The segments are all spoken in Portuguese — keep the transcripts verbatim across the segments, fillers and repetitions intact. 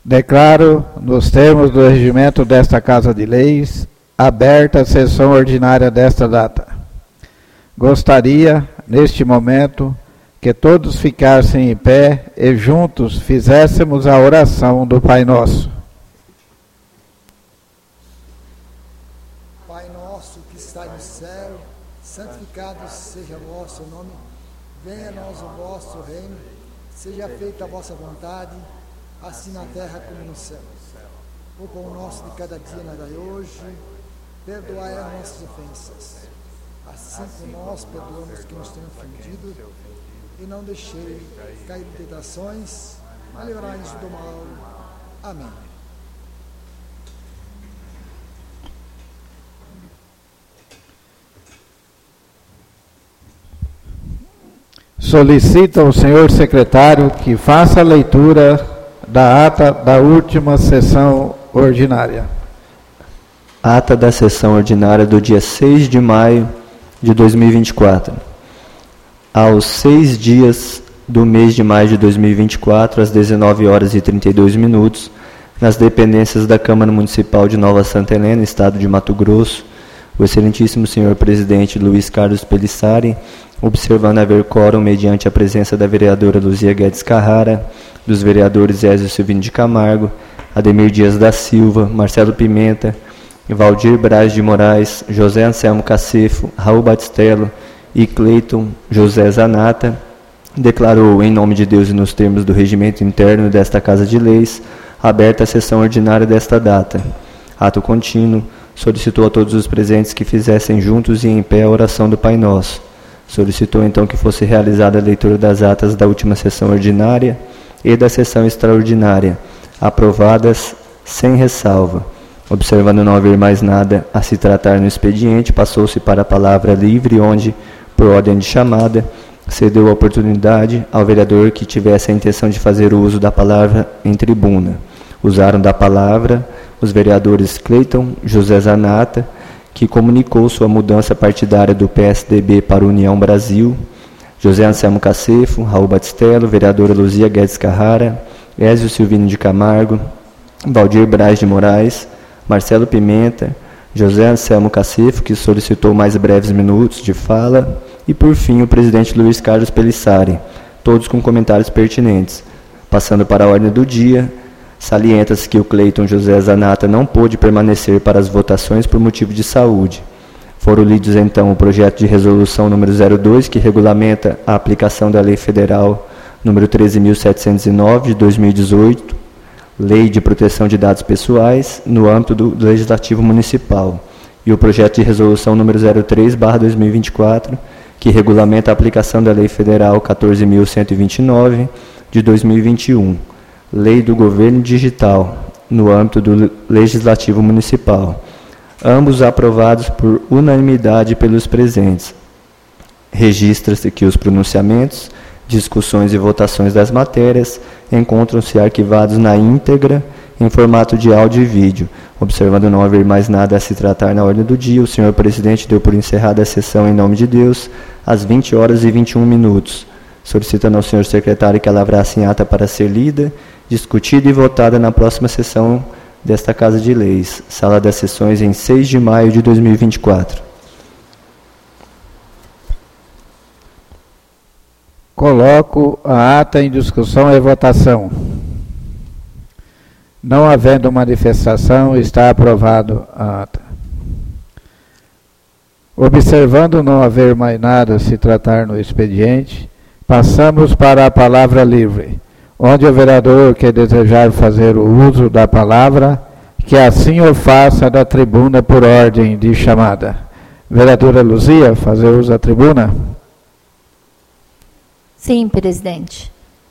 Declaro, nos termos do regimento desta Casa de Leis, aberta a sessão ordinária desta data. Gostaria, neste momento, que todos ficassem em pé e juntos fizéssemos a oração do Pai Nosso. Pai nosso que estais no céu, santificado seja o vosso nome, venha a nós o vosso reino, seja feita a vossa vontade, assim na terra como no céu. O pão nosso de cada dia nos dai hoje, perdoai as nossas ofensas, assim como nós perdoamos que nos têm ofendido, e não deixei cair em tentações, mas livrai-nos do mal. Amém. Solicito ao senhor secretário que faça a leitura da ata da última sessão ordinária. Ata da sessão ordinária do dia seis de maio de dois mil e vinte e quatro. Aos seis dias do mês de maio de dois mil e vinte e quatro, às dezenove horas e trinta e dois minutos, nas dependências da Câmara Municipal de Nova Santa Helena, Estado de Mato Grosso, o excelentíssimo senhor presidente Luiz Carlos Pelissari, observando haver quórum mediante a presença da vereadora Luzia Guedes Carrara, dos vereadores Ézio Silvino de Camargo, Ademir Dias da Silva, Marcelo Pimenta, Valdir Braz de Moraes, José Anselmo Cacefo, Raul Batistello e Cleiton José Zanata, declarou, em nome de Deus e nos termos do regimento interno desta Casa de Leis, aberta a sessão ordinária desta data. Ato contínuo, solicitou a todos os presentes que fizessem juntos e em pé a oração do Pai Nosso. Solicitou então que fosse realizada a leitura das atas da última sessão ordinária e da sessão extraordinária, aprovadas sem ressalva. Observando não haver mais nada a se tratar no expediente, passou-se para a palavra livre, onde, por ordem de chamada, cedeu a oportunidade ao vereador que tivesse a intenção de fazer o uso da palavra em tribuna. Usaram da palavra os vereadores Cleiton José Zanata, que comunicou sua mudança partidária do P S D B para União Brasil, José Anselmo Cacefo, Raul Batistello, vereadora Luzia Guedes Carrara, Ézio Silvino de Camargo, Valdir Braz de Moraes, Marcelo Pimenta, José Anselmo Cacefo, que solicitou mais breves minutos de fala, e, por fim, o presidente Luiz Carlos Pelissari, todos com comentários pertinentes. Passando para a ordem do dia, salienta-se que o Cleiton José Zanata não pôde permanecer para as votações por motivo de saúde. Foram lidos, então, o projeto de resolução número zero dois, que regulamenta a aplicação da Lei Federal número treze mil setecentos e nove, de dois mil e dezoito, Lei de Proteção de Dados Pessoais, no âmbito do Legislativo Municipal, e o projeto de resolução número zero três barra dois mil e vinte e quatro, que regulamenta a aplicação da Lei Federal quatorze mil cento e vinte e nove, de dois mil e vinte e um, Lei do Governo Digital, no âmbito do Legislativo Municipal, ambos aprovados por unanimidade pelos presentes. Registra-se que os pronunciamentos, discussões e votações das matérias encontram-se arquivados na íntegra, em formato de áudio e vídeo. Observando não haver mais nada a se tratar na ordem do dia, o senhor presidente deu por encerrada a sessão em nome de Deus, às vinte horas e vinte e um minutos, solicitando ao senhor secretário que a lavrasse em ata para ser lida, discutida e votada na próxima sessão desta Casa de Leis, sala das sessões, em seis de maio de dois mil e vinte e quatro. Coloco a ata em discussão e votação. Não havendo manifestação, está aprovado a ata. Observando não haver mais nada a se tratar no expediente, passamos para a palavra livre, onde o vereador que desejar fazer o uso da palavra, que assim o faça da tribuna por ordem de chamada. Vereadora Luzia, fazer uso da tribuna? Sim, presidente.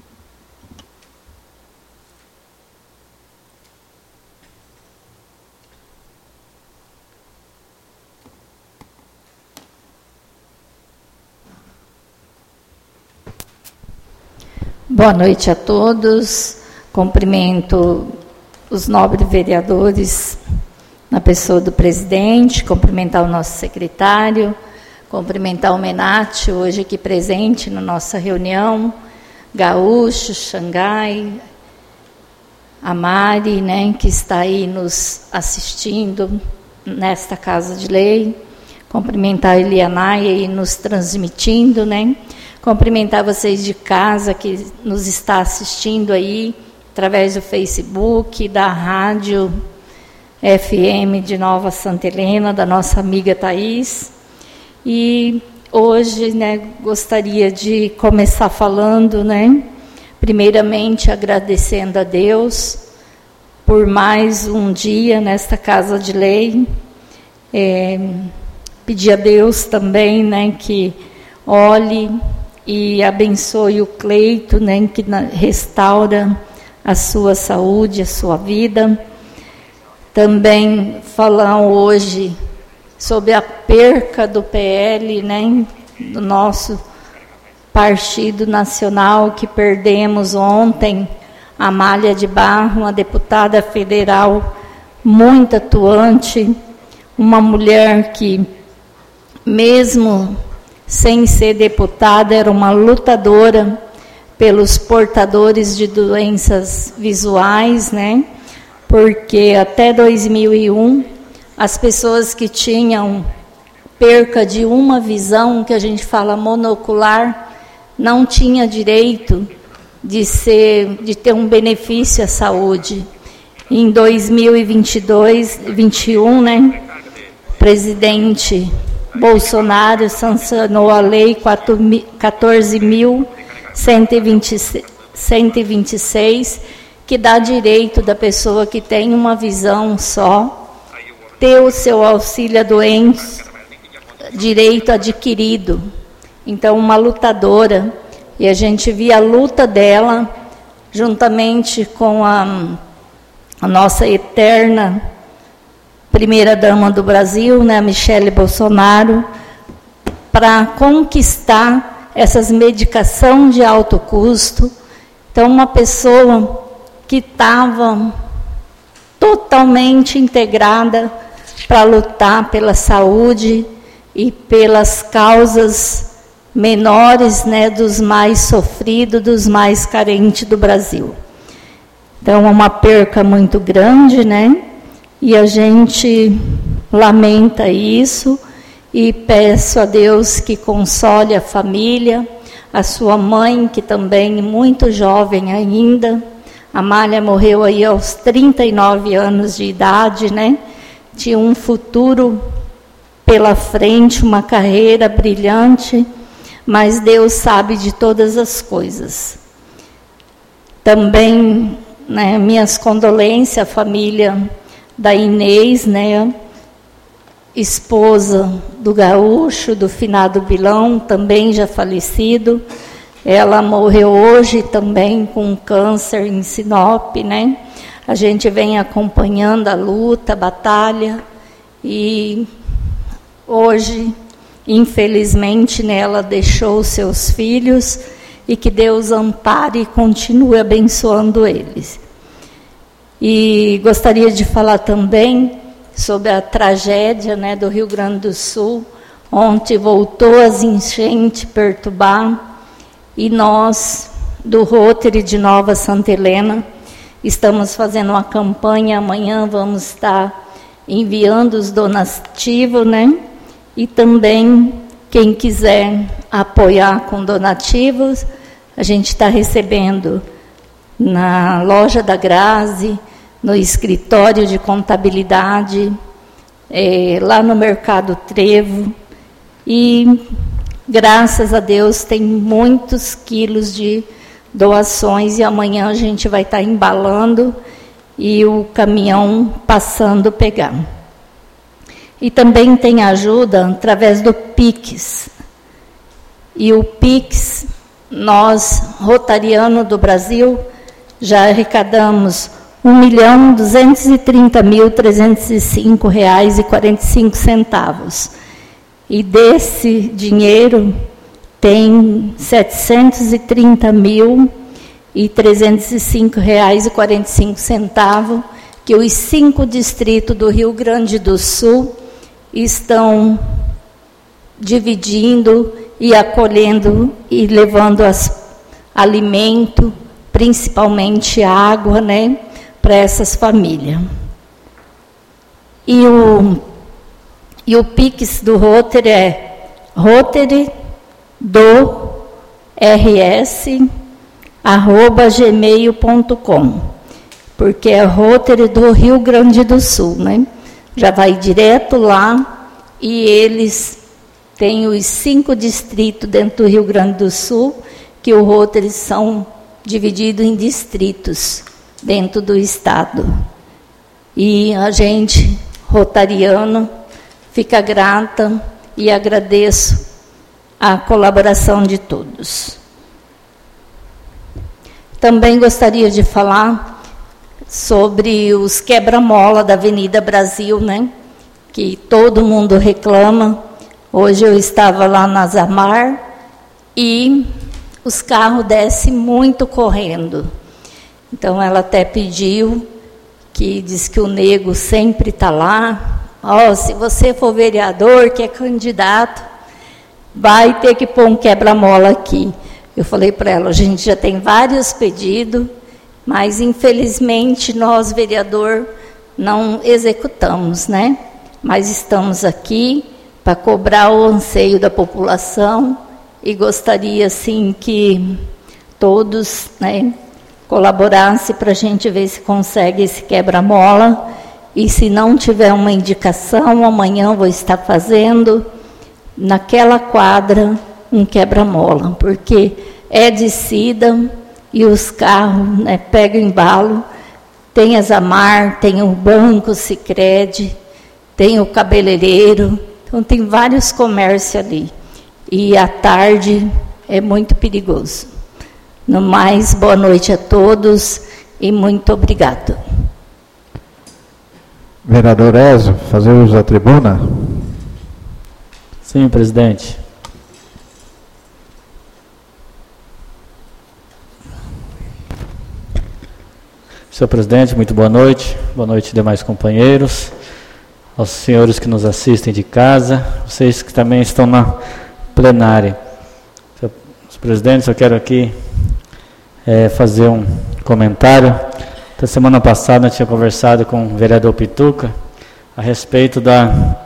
Boa noite a todos. Cumprimento os nobres vereadores na pessoa do presidente, cumprimentar o nosso secretário, cumprimentar o Menati, hoje aqui presente na nossa reunião, Gaúcho, Xangai, a Mari, né, que está aí nos assistindo nesta Casa de Lei, cumprimentar a Elianaia e nos transmitindo, né, cumprimentar vocês de casa que nos está assistindo aí, através do Facebook, da rádio F M de Nova Santa Helena, da nossa amiga Thaís. E hoje, né, gostaria de começar falando, né, primeiramente agradecendo a Deus por mais um dia nesta Casa de Lei. É, pedir a Deus também, né, que olhe e abençoe o Cleito, né, que restaura a sua saúde, a sua vida. Também falar hoje sobre a perca do P L, né, do nosso Partido Nacional, que perdemos ontem a Amália de Barro, uma deputada federal muito atuante, uma mulher que, mesmo sem ser deputada, era uma lutadora pelos portadores de doenças visuais, né? Porque até dois mil e um, as pessoas que tinham perca de uma visão, que a gente fala monocular, não tinha direito de, ser, de ter um benefício à saúde. Em dois mil e vinte e dois, vinte e um, né, o presidente Bolsonaro sancionou a Lei quatorze mil cento e vinte e seis, que dá direito da pessoa que tem uma visão só, ter o seu auxílio a doentes, direito adquirido. Então, uma lutadora, e a gente via a luta dela, juntamente com a, a nossa eterna primeira-dama do Brasil, né, a Michele Bolsonaro, para conquistar essas medicações de alto custo. Então, uma pessoa que estava totalmente integrada para lutar pela saúde e pelas causas menores, né, dos mais sofridos, dos mais carentes do Brasil. Então, é uma perca muito grande, né? E a gente lamenta isso e peço a Deus que console a família, a sua mãe, que também é muito jovem ainda. A Amália morreu aí aos trinta e nove anos de idade, né? Tinha um futuro pela frente, uma carreira brilhante, mas Deus sabe de todas as coisas. Também, né, minhas condolências à família da Inês, né, esposa do gaúcho, do finado Bilão, também já falecido. Ela morreu hoje também com câncer em Sinop, né? A gente vem acompanhando a luta, a batalha, e hoje, infelizmente, né, ela deixou seus filhos, e que Deus ampare e continue abençoando eles. E gostaria de falar também sobre a tragédia, né, do Rio Grande do Sul. Ontem voltou as enchentes perturbar, e nós, do Rotary de Nova Santa Helena, estamos fazendo uma campanha. Amanhã vamos estar enviando os donativos, né? E também, quem quiser apoiar com donativos, a gente está recebendo na loja da Grazi, no escritório de contabilidade, é, lá no Mercado Trevo, e graças a Deus tem muitos quilos de doações, e amanhã a gente vai estar embalando e o caminhão passando pegar. E também tem ajuda através do Pix. E o Pix, nós, Rotariano do Brasil, já arrecadamos um milhão duzentos e trinta mil trezentos e cinco reais e quarenta e cinco centavos. E desse dinheiro tem setecentos e trinta mil e trezentos e cinco reais e quarenta e cinco centavos que os cinco distritos do Rio Grande do Sul estão dividindo e acolhendo e levando as, alimento, principalmente água, né, para essas famílias. E o, e o Pix do Rotary é Rotary do R S arroba gmail ponto com, porque é Rotary do Rio Grande do Sul, né? Já vai direto lá, e eles têm os cinco distritos dentro do Rio Grande do Sul, que o Rotary são divididos em distritos dentro do estado. E a gente, rotariano, fica grata e agradeço a colaboração de todos. Também gostaria de falar sobre os quebra-mola da Avenida Brasil, né? Que todo mundo reclama. Hoje eu estava lá na Zamar e os carros descem muito correndo. Então ela até pediu, que diz que o nego sempre está lá. Ó, oh, se você for vereador, que é candidato, vai ter que pôr um quebra-mola aqui. Eu falei para ela, a gente já tem vários pedidos, mas infelizmente nós, vereador, não executamos, né? Mas estamos aqui para cobrar o anseio da população e gostaria, sim, que todos, né, colaborassem para a gente ver se consegue esse quebra-mola. E se não tiver uma indicação, amanhã eu vou estar fazendo naquela quadra um quebra-mola, porque é descida e os carros, né, pegam embalo. Tem a Zamar, tem o Banco Sicredi, tem o cabeleireiro, então tem vários comércios ali. E à tarde é muito perigoso. No mais, boa noite a todos e muito obrigado. Vereador Ezio, fazer uso da tribuna? Sim, presidente. Senhor presidente, muito boa noite. Boa noite, demais companheiros. Aos senhores que nos assistem de casa, vocês que também estão na plenária. Senhor presidente, eu quero aqui é, fazer um comentário. Na semana passada eu tinha conversado com o vereador Pituca a respeito da,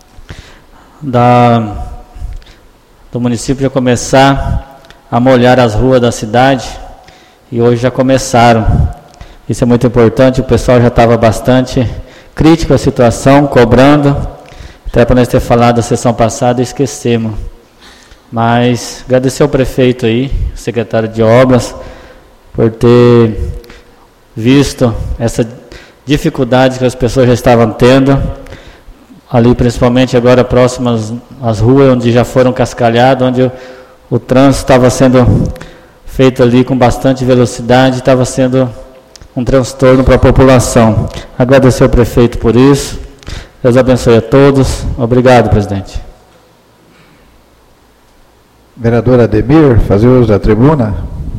da, do município já começar a molhar as ruas da cidade, e hoje já começaram. Isso é muito importante, o pessoal já estava bastante crítico à situação, cobrando, até para nós ter falado da sessão passada, esquecemos. Mas agradecer ao prefeito aí, secretário de obras, por ter visto essa dificuldade que as pessoas já estavam tendo, ali principalmente agora próximas às ruas, onde já foram cascalhadas, onde o, o trânsito estava sendo feito ali com bastante velocidade, estava sendo um transtorno para a população. Agradecer ao prefeito por isso. Deus abençoe a todos. Obrigado, presidente. Vereador Ademir, fazer uso da tribuna?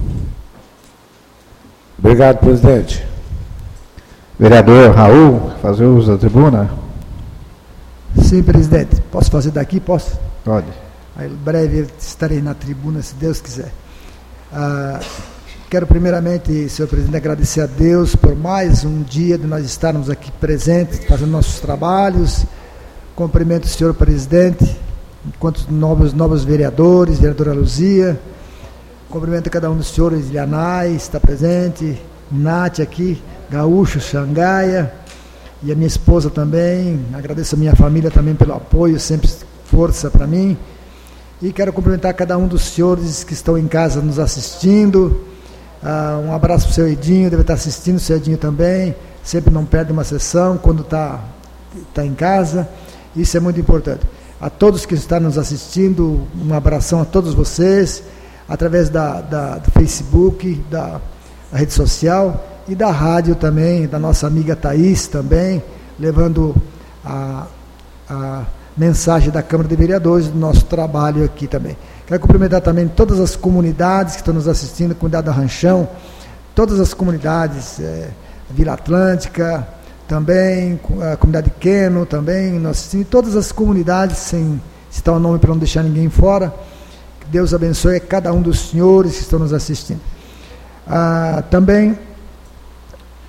Obrigado, presidente. Vereador Raul, fazer uso da tribuna? Sim, presidente. Posso fazer daqui? Posso? Pode. Aí, em breve estarei na tribuna, se Deus quiser. Ah, quero primeiramente, senhor presidente, agradecer a Deus por mais um dia de nós estarmos aqui presentes, fazendo nossos trabalhos. Cumprimento o senhor presidente, enquanto novos, novos vereadores, vereadora Luzia. Cumprimento cada um dos senhores, Lianai, está presente, Nath aqui, Gaúcho, Xangaia, e a minha esposa também. Agradeço a minha família também pelo apoio, sempre força para mim. E quero cumprimentar cada um dos senhores que estão em casa nos assistindo. Uh, um abraço para o seu Edinho, deve estar assistindo, o seu Edinho também, sempre não perde uma sessão quando está tá em casa, isso é muito importante. A todos que estão nos assistindo, um abração a todos vocês, através da, da, do Facebook, da, da rede social e da rádio também, da nossa amiga Thaís também, levando a, a mensagem da Câmara de Vereadores do nosso trabalho aqui também. Quero cumprimentar também todas as comunidades que estão nos assistindo, comunidade da Ranchão, todas as comunidades, é, Vila Atlântica, também, a comunidade de Queno, também, nós assistimos, todas as comunidades, sem citar o nome para não deixar ninguém fora. Que Deus abençoe cada um dos senhores que estão nos assistindo. Ah, também,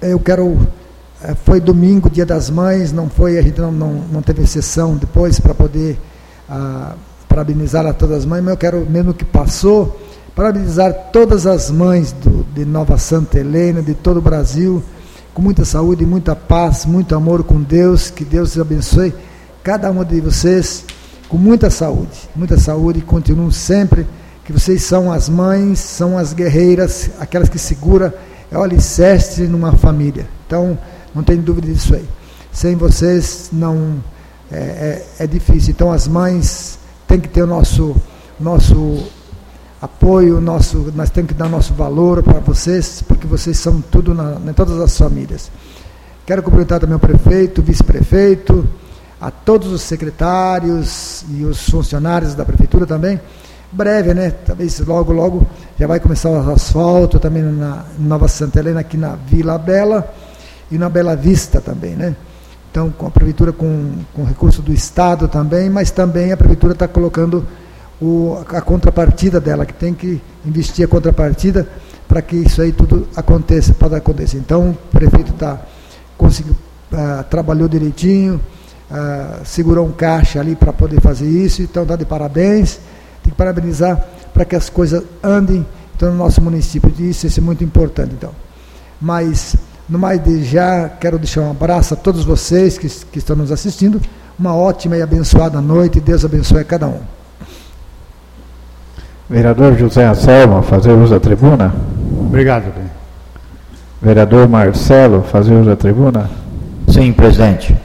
eu quero, foi domingo, Dia das Mães, não foi, a gente não, não, não teve sessão depois para poder ah, parabenizar a todas as mães, mas eu quero, mesmo que passou, parabenizar todas as mães do, de Nova Santa Helena, de todo o Brasil, com muita saúde, muita paz, muito amor com Deus, que Deus abençoe cada uma de vocês com muita saúde, muita saúde, e continuem sempre, que vocês são as mães, são as guerreiras, aquelas que seguram, é o alicerce numa família. Então, não tem dúvida disso aí. Sem vocês, não é, é, é difícil. Então, as mães têm que ter o nosso, nosso apoio, nosso, nós temos que dar nosso valor para vocês, porque vocês são tudo na, em todas as famílias. Quero cumprimentar também o prefeito, o vice-prefeito, a todos os secretários e os funcionários da prefeitura também. Breve, né? Talvez logo, logo já vai começar o asfalto também na Nova Santa Helena, aqui na Vila Bela e na Bela Vista também, né? Então, com a prefeitura, com, com recurso do Estado também, mas também a prefeitura está colocando o, a contrapartida dela, que tem que investir a contrapartida para que isso aí tudo aconteça, pode acontecer. Então, o prefeito tá, conseguiu, uh, trabalhou direitinho, uh, segurou um caixa ali para poder fazer isso, então está de parabéns. Tem que parabenizar para que as coisas andem então, no nosso município. Isso, isso é muito importante. Então. Mas, no mais de já, quero deixar um abraço a todos vocês que, que estão nos assistindo. Uma ótima e abençoada noite. Deus abençoe a cada um. Vereador José Anselmo, fazer uso da tribuna. Obrigado, bem. Vereador Marcelo, fazer uso da tribuna. Sim, presidente.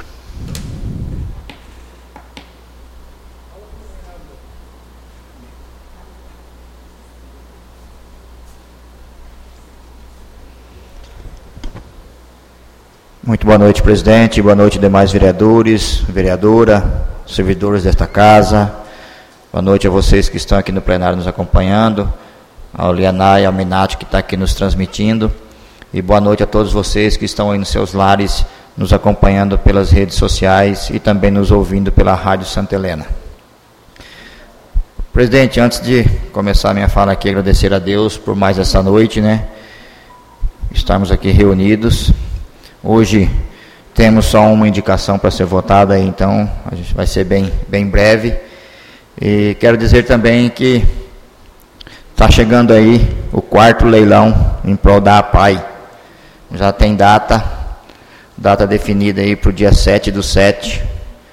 Muito boa noite, presidente, boa noite, demais vereadores, vereadora, servidores desta casa, boa noite a vocês que estão aqui no plenário nos acompanhando, ao Lianai, ao Minati que está aqui nos transmitindo, e boa noite a todos vocês que estão aí nos seus lares, nos acompanhando pelas redes sociais e também nos ouvindo pela Rádio Santa Helena. Presidente, antes de começar a minha fala aqui, agradecer a Deus por mais essa noite, né, estarmos aqui reunidos. Hoje temos só uma indicação para ser votada, aí, então a gente vai ser bem, bem breve. E quero dizer também que está chegando aí o quarto leilão em prol da A P A I. Já tem data, data definida aí para o dia sete do sete.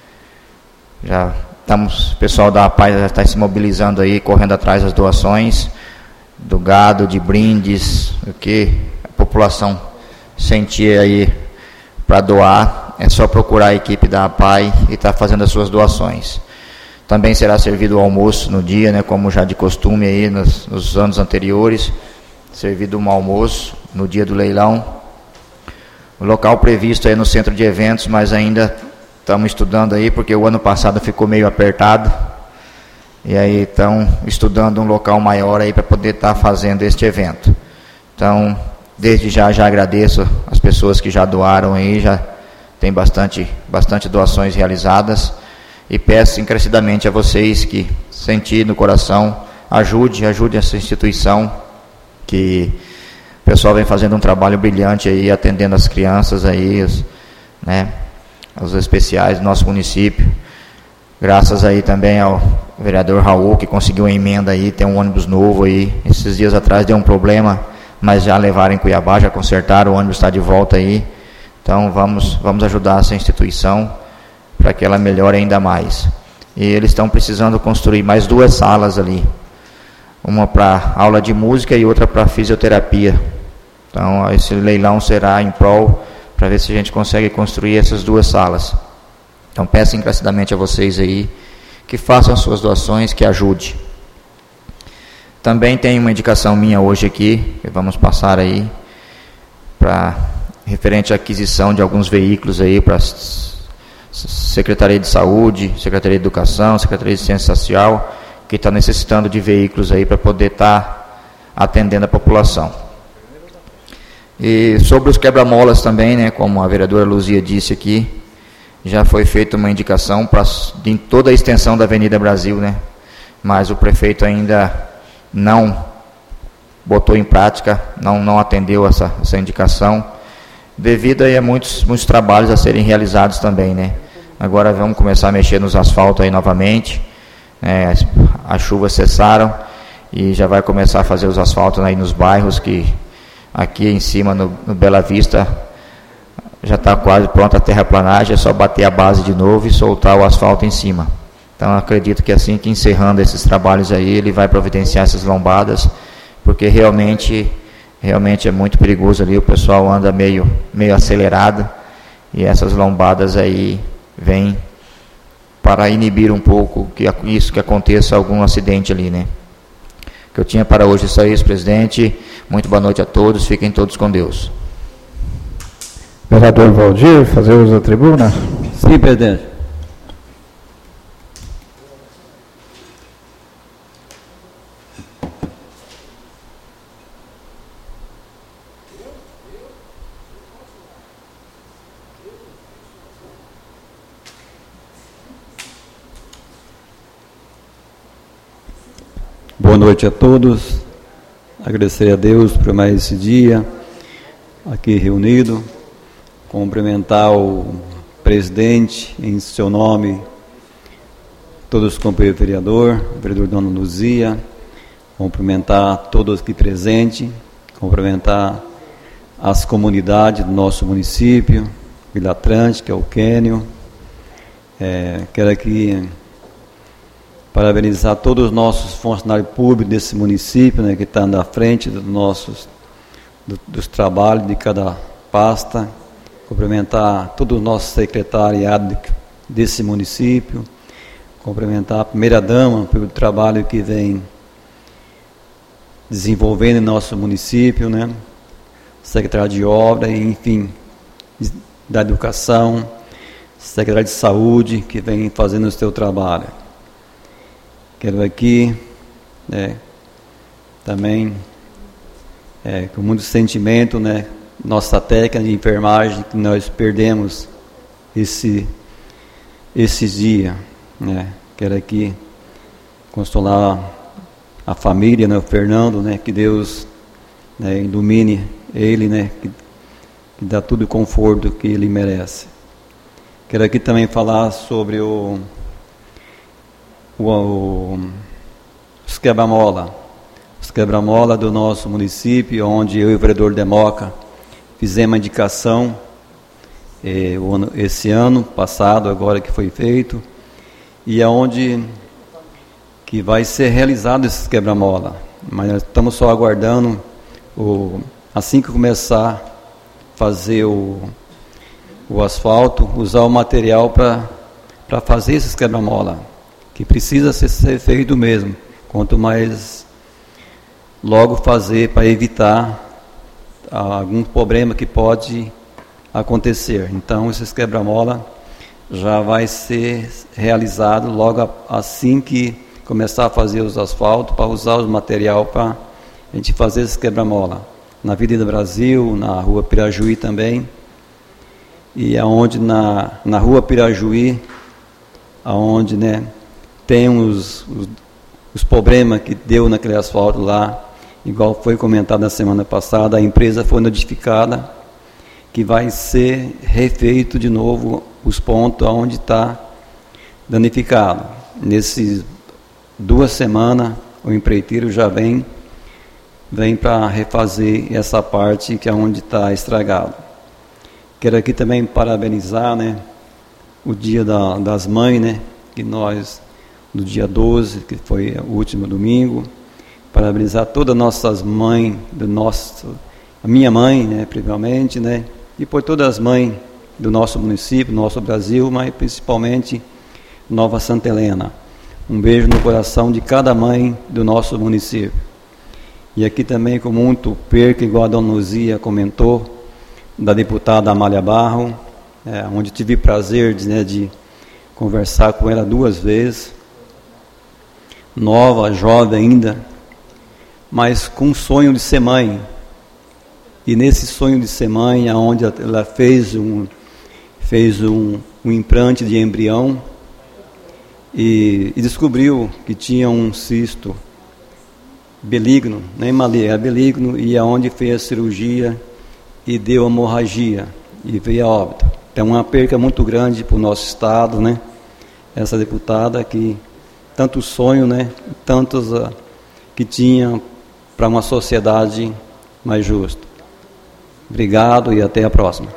Já estamos, o pessoal da A P A I já está se mobilizando aí, correndo atrás das doações, do gado, de brindes, o que a população sentir aí para doar, é só procurar a equipe da A P A I e estar tá fazendo as suas doações. Também será servido o almoço no dia, né, como já de costume aí nos, nos anos anteriores, servido um almoço no dia do leilão. O local previsto aí no centro de eventos, mas ainda estamos estudando aí, porque o ano passado ficou meio apertado, e aí estão estudando um local maior aí para poder estar tá fazendo este evento. Então, desde já, já agradeço as pessoas que já doaram aí, já tem bastante, bastante doações realizadas, e peço encarecidamente a vocês que sentir no coração, ajude, ajude essa instituição, que o pessoal vem fazendo um trabalho brilhante aí, atendendo as crianças aí, os, né, os especiais do nosso município. Graças aí também ao vereador Raul, que conseguiu uma emenda aí, tem um ônibus novo aí, esses dias atrás deu um problema, mas já levaram em Cuiabá, já consertaram, o ônibus está de volta aí. Então vamos, vamos ajudar essa instituição para que ela melhore ainda mais. E eles estão precisando construir mais duas salas ali, uma para aula de música e outra para fisioterapia. Então esse leilão será em prol, para ver se a gente consegue construir essas duas salas. Então peço encarecidamente a vocês aí, que façam as suas doações, que ajude. Também tem uma indicação minha hoje aqui, que vamos passar aí, para referente à aquisição de alguns veículos aí para Secretaria de Saúde, Secretaria de Educação, Secretaria de Ciência Social, que está necessitando de veículos aí para poder estar tá atendendo a população. E sobre os quebra-molas também, né, como a vereadora Luzia disse aqui, já foi feita uma indicação para em toda a extensão da Avenida Brasil, né, mas o prefeito ainda não botou em prática, não, não atendeu essa, essa indicação. devido aí a muitos, muitos trabalhos a serem realizados também, né? Agora vamos começar a mexer nos asfaltos aí novamente, é, as chuvas cessaram e já vai começar a fazer os asfaltos aí nos bairros, que aqui em cima no, no Bela Vista já está quase pronta a terraplanagem, é só bater a base de novo e soltar o asfalto em cima. Então acredito que assim que encerrando esses trabalhos aí, ele vai providenciar essas lombadas, porque realmente, realmente é muito perigoso ali, o pessoal anda meio, meio acelerado, e essas lombadas aí vêm para inibir um pouco que isso, que aconteça algum acidente ali, né? Que eu tinha para hoje isso aí, presidente. Muito boa noite a todos, fiquem todos com Deus. Vereador Valdir, fazer uso da tribuna? Sim, presidente. Boa noite a todos. Agradecer a Deus por mais esse dia aqui reunido. Cumprimentar o presidente em seu nome, todos os companheiros vereador, o vereador Dona Luzia, cumprimentar todos aqui presentes, cumprimentar as comunidades do nosso município, Vila Atlântica, o Quênio. É, quero aqui parabenizar todos os nossos funcionários públicos desse município, né, que estão na frente dos nossos do, dos trabalhos de cada pasta. Cumprimentar todo o nosso secretariado desse município, cumprimentar a primeira-dama pelo trabalho que vem desenvolvendo em nosso município, né? Secretário de Obra, enfim, da Educação, secretário de Saúde, que vem fazendo o seu trabalho. Quero aqui, né, também, é, com muito sentimento, né, nossa técnica de enfermagem, que nós perdemos esse, esse dia, né? Quero aqui consolar a família, né, o Fernando, né, que Deus, né, ilumine ele, né, que, que dá todo o conforto que ele merece. Quero aqui também falar sobre o, o, o os quebra-mola, os quebra-mola do nosso município, onde eu e o vereador Democa fizemos uma indicação eh, o ano, esse ano passado, agora que foi feito, e é onde que vai ser realizado esse quebra-mola. Mas nós estamos só aguardando, o, assim que começar a fazer o, o asfalto, usar o material para fazer esses quebra-mola, que precisa ser, ser feito mesmo. Quanto mais logo fazer para evitar algum problema que pode acontecer. Então, esses quebra-mola já vai ser realizado logo assim que começar a fazer os asfaltos, para usar o material para a gente fazer esses quebra-mola. Na Avenida Brasil, na Rua Pirajuí também, e aonde na, na Rua Pirajuí, aonde, né, tem os, os, os problemas que deu naquele asfalto lá, igual foi comentado na semana passada, a empresa foi notificada que vai ser refeito de novo os pontos onde está danificado. Nessas duas semanas, o empreiteiro já vem, vem para refazer essa parte que é onde está estragado. Quero aqui também parabenizar, né, o dia da, das mães, né, que nós, no dia doze, que foi o último domingo, parabenizar todas as nossas mães, do nosso, a minha mãe, né, primeiramente, né, e por todas as mães do nosso município, do nosso Brasil, mas principalmente Nova Santa Helena. Um beijo no coração de cada mãe do nosso município. E aqui também com muito perca, igual a dona Luzia comentou, da deputada Amália Barro, é, onde tive prazer de, né, de conversar com ela duas vezes, nova, jovem ainda, mas com um sonho de ser mãe. E nesse sonho de ser mãe, onde ela fez um, fez um, um implante de embrião e, e descobriu que tinha um cisto benigno, nem maligno, é benigno, e aonde fez a cirurgia e deu hemorragia e veio a óbito. É uma perca muito grande para o nosso estado, né? Essa deputada que tanto sonho, né? Tantos uh, que tinha para uma sociedade mais justa. Obrigado e até a próxima.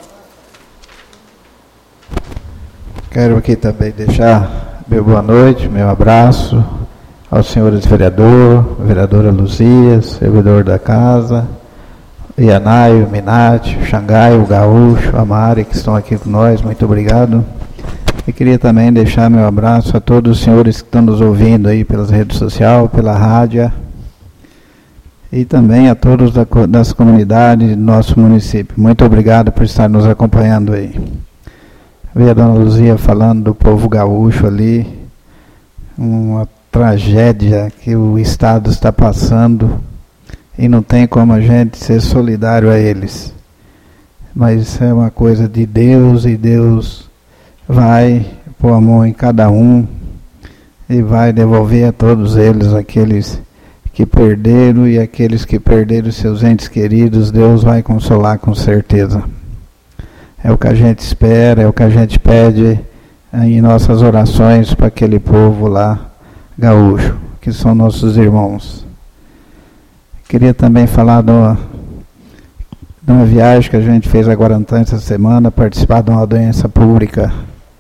Quero aqui também deixar meu boa noite, meu abraço aos senhores vereador, vereadora Luzias, servidor da casa, Ianaio, Minati, o Xangai, o Gaúcho, a Mari, que estão aqui com nós, muito obrigado. E queria também deixar meu abraço a todos os senhores que estão nos ouvindo aí pelas redes sociais, pela rádio, e também a todos da, das comunidades do nosso município. Muito obrigado por estar nos acompanhando aí. Veio a dona Luzia falando do povo gaúcho ali, uma tragédia que o Estado está passando, e não tem como a gente ser solidário a eles. Mas isso é uma coisa de Deus, e Deus vai pôr a mão em cada um e vai devolver a todos eles, aqueles que perderam e aqueles que perderam seus entes queridos, Deus vai consolar com certeza. É o que a gente espera, é o que a gente pede em nossas orações para aquele povo lá gaúcho, que são nossos irmãos. Queria também falar de uma, de uma viagem que a gente fez a Guarantã essa semana, participar de uma audiência pública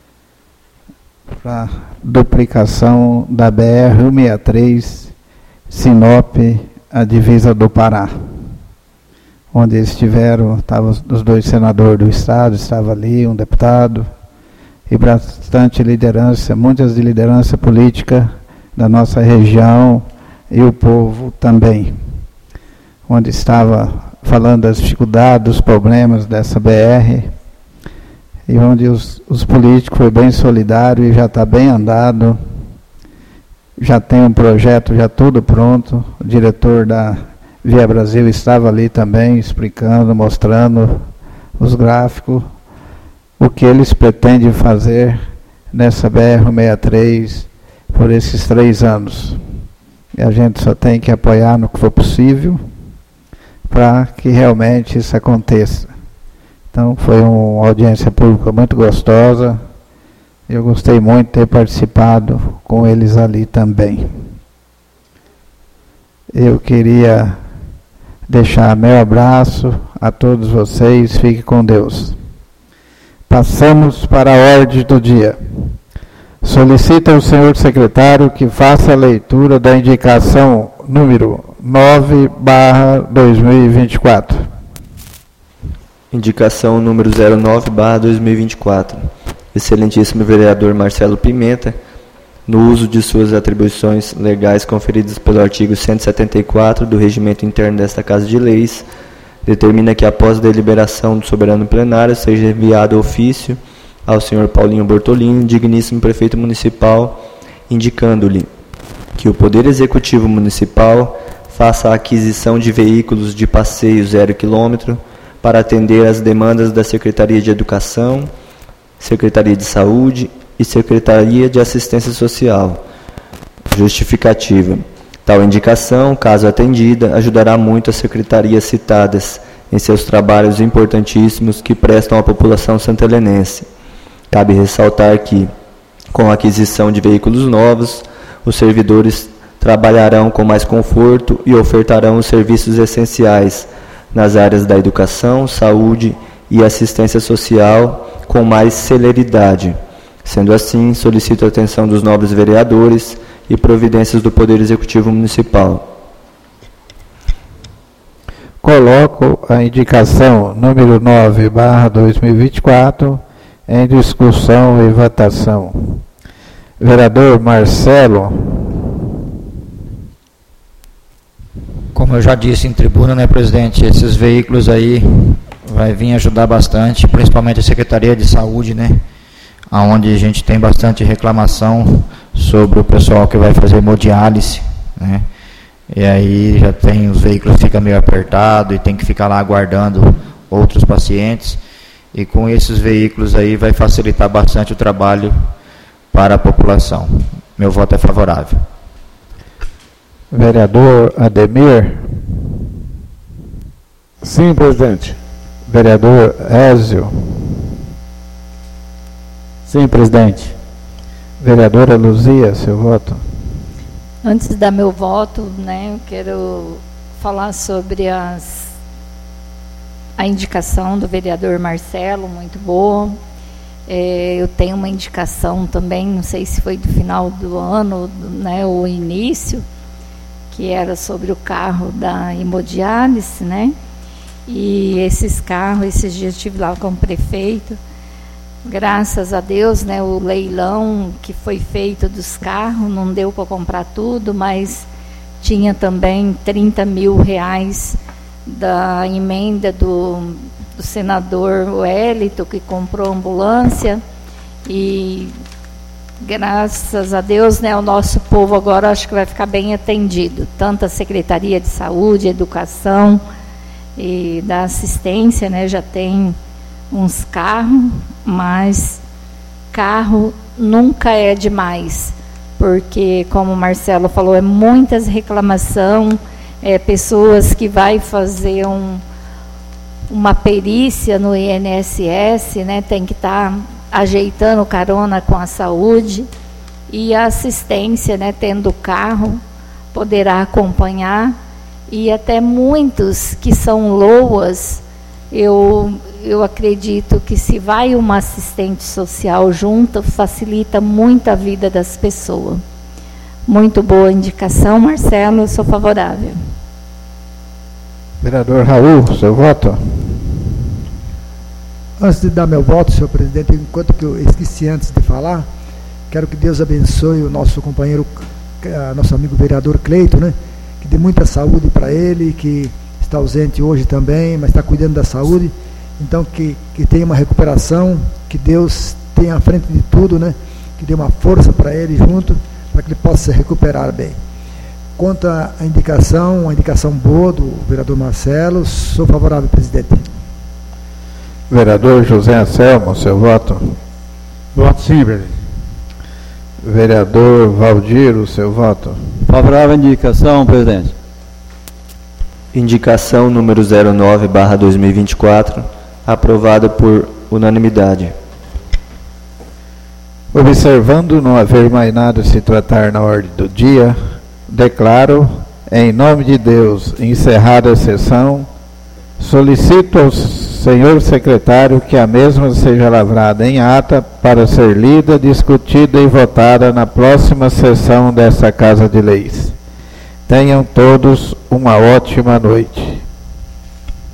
para duplicação da B R cento e sessenta e três, Sinop, a divisa do Pará, onde estiveram, estavam os dois senadores do estado, estava ali um deputado, e bastante liderança, muitas de liderança política da nossa região, e o povo também, onde estava falando das dificuldades, dos problemas dessa B R, e onde os, os políticos foi bem solidário e já está bem andado, já tem um projeto, já tudo pronto. O diretor da Via Brasil estava ali também, explicando, mostrando os gráficos, o que eles pretendem fazer nessa B R cento e sessenta e três por esses três anos. E a gente só tem que apoiar no que for possível para que realmente isso aconteça. Então foi uma audiência pública muito gostosa. Eu gostei muito de ter participado com eles ali também. Eu queria deixar meu abraço a todos vocês. Fique com Deus. Passamos para a ordem do dia. Solicito ao senhor secretário que faça a leitura da indicação número nove barra dois mil e vinte e quatro. Indicação número zero nove barra dois mil e vinte e quatro. Excelentíssimo vereador Marcelo Pimenta, no uso de suas atribuições legais conferidas pelo artigo cento e setenta e quatro do Regimento Interno desta Casa de Leis, determina que após a deliberação do soberano plenário seja enviado ofício ao senhor Paulinho Bortolini, digníssimo prefeito municipal, indicando-lhe que o Poder Executivo Municipal faça a aquisição de veículos de passeio zero quilômetro para atender às demandas da Secretaria de Educação, Secretaria de Saúde e Secretaria de Assistência Social. Justificativa. Tal indicação, caso atendida, ajudará muito as secretarias citadas em seus trabalhos importantíssimos que prestam à população santelenense. Cabe ressaltar que, com a aquisição de veículos novos, os servidores trabalharão com mais conforto e ofertarão os serviços essenciais nas áreas da educação, saúde e assistência social com mais celeridade. Sendo assim, solicito a atenção dos nobres vereadores e providências do Poder Executivo Municipal. Coloco a indicação número nove barra dois mil e vinte e quatro em discussão e votação. Vereador Marcelo. Como eu já disse em tribuna, né, presidente, esses veículos aí vai vir ajudar bastante, principalmente a Secretaria de Saúde, né, onde a gente tem bastante reclamação sobre o pessoal que vai fazer hemodiálise, né, e aí já tem os veículos que ficam meio apertados e tem que ficar lá aguardando outros pacientes, e com esses veículos aí vai facilitar bastante o trabalho para a população. Meu voto é favorável. Vereador Ademir. Sim, presidente. Vereador Ézio. Sim, presidente. Vereadora Luzia, seu voto. Antes de dar meu voto, né, eu quero falar sobre as, a indicação do vereador Marcelo, muito boa. É, eu tenho uma indicação também, não sei se foi do final do ano, né, ou início, que era sobre o carro da hemodiálise, né? E esses carros, esses dias eu estive lá com o prefeito, graças a Deus, né, o leilão que foi feito dos carros, não deu para comprar tudo, mas tinha também trinta mil reais da emenda do, do senador Wellington, que comprou ambulância, e graças a Deus, né, o nosso povo agora acho que vai ficar bem atendido, tanto a Secretaria de Saúde, Educação e da assistência, né, já tem uns carros, mas carro nunca é demais, porque, como o Marcelo falou, é muitas reclamação, é, pessoas que vai fazer um, uma perícia no I N S S, né, tem que estar tá ajeitando carona com a saúde, e a assistência, né, tendo carro, poderá acompanhar, e até muitos que são loas, eu, eu acredito que se vai uma assistente social junto, facilita muito a vida das pessoas. Muito boa indicação, Marcelo, eu sou favorável. Vereador Raul, seu voto. Antes de dar meu voto, senhor presidente, enquanto que eu esqueci antes de falar, quero que Deus abençoe o nosso companheiro, nosso amigo vereador Cleito, né? Que dê muita saúde para ele, que está ausente hoje também, mas está cuidando da saúde. Então, que, que tenha uma recuperação, que Deus tenha à frente de tudo, né? Que dê uma força para ele junto, para que ele possa se recuperar bem. Quanto à indicação, uma indicação boa do vereador Marcelo, sou favorável, presidente. Vereador José Anselmo, seu voto. Voto sim, presidente. Vereador Valdiro, seu voto. Favorável à indicação, presidente. Indicação número zero nove barra dois mil e vinte e quatro, aprovada por unanimidade. Observando não haver mais nada a se tratar na ordem do dia, declaro, em nome de Deus, encerrada a sessão. Solicito ao senhor secretário que a mesma seja lavrada em ata para ser lida, discutida e votada na próxima sessão desta Casa de Leis. Tenham todos uma ótima noite.